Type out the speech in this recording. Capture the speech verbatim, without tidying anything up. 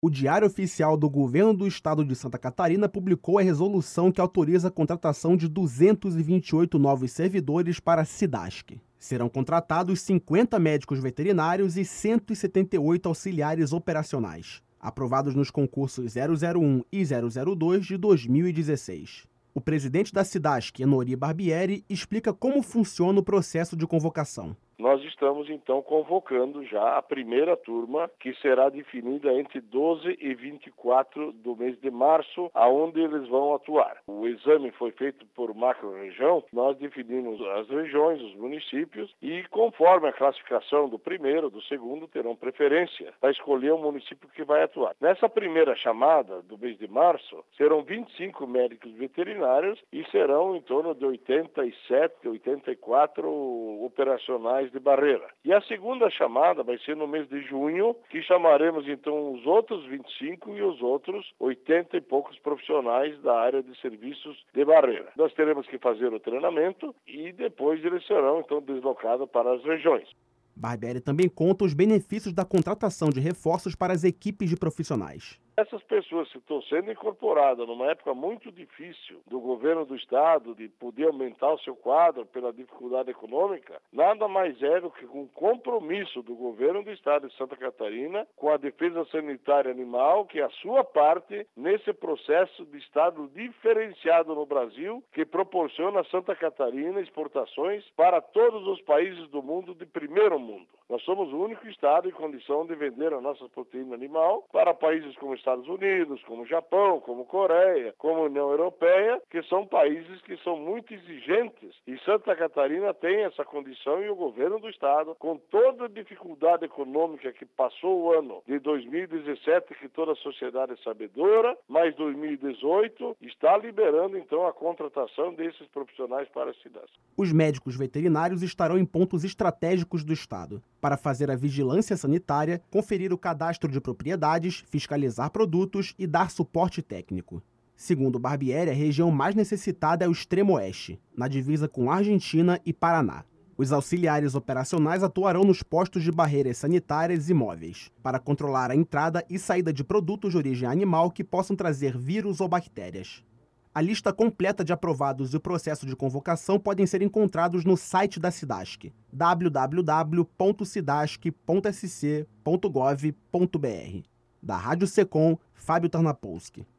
O Diário Oficial do Governo do Estado de Santa Catarina publicou a resolução que autoriza a contratação de duzentos e vinte e oito novos servidores para a SIDASC. Serão contratados cinquenta médicos veterinários e cento e setenta e oito auxiliares operacionais, aprovados nos concursos zero zero um e zero zero dois de dois mil e dezesseis. O presidente da SIDASC, Enori Barbieri, explica como funciona o processo de convocação. Nós estamos, então, convocando já a primeira turma, que será definida entre doze e vinte e quatro do mês de março, aonde eles vão atuar. O exame foi feito por macro-região, nós definimos as regiões, os municípios, e conforme a classificação do primeiro, do segundo, terão preferência para escolher o município que vai atuar. Nessa primeira chamada do mês de março, serão vinte e cinco médicos veterinários e serão em torno de oitenta e sete, oitenta e quatro operacionais de barreira. E a segunda chamada vai ser no mês de junho, que chamaremos então os outros vinte e cinco e os outros oitenta e poucos profissionais da área de serviços de barreira. Nós teremos que fazer o treinamento e depois eles serão então deslocados para as regiões. Barbieri também conta os benefícios da contratação de reforços para as equipes de profissionais. Essas pessoas que estão sendo incorporadas numa época muito difícil do governo do estado de poder aumentar o seu quadro pela dificuldade econômica, nada mais é do que um compromisso do governo do estado de Santa Catarina com a defesa sanitária animal, que é a sua parte nesse processo de estado diferenciado no Brasil, que proporciona a Santa Catarina exportações para todos os países do mundo de primeiro mundo. Nós somos o único estado em condição de vender a nossa proteína animal para países como Estados Unidos, como Japão, como Coreia, como União Europeia, que são países que são muito exigentes. E Santa Catarina tem essa condição e o governo do estado, com toda a dificuldade econômica que passou o ano de dois mil e dezessete, que toda a sociedade é sabedora, mas dois mil e dezoito está liberando então a contratação desses profissionais para a cidade. Os médicos veterinários estarão em pontos estratégicos do estado para fazer a vigilância sanitária, conferir o cadastro de propriedades, fiscalizar produtos e dar suporte técnico. Segundo Barbieri, a região mais necessitada é o extremo oeste, na divisa com Argentina e Paraná. Os auxiliares operacionais atuarão nos postos de barreiras sanitárias e móveis, para controlar a entrada e saída de produtos de origem animal que possam trazer vírus ou bactérias. A lista completa de aprovados e o processo de convocação podem ser encontrados no site da SIDASC, w w w ponto sidasc ponto s c ponto gov ponto b r. Da Rádio Secom, Fábio Tarnapolsky.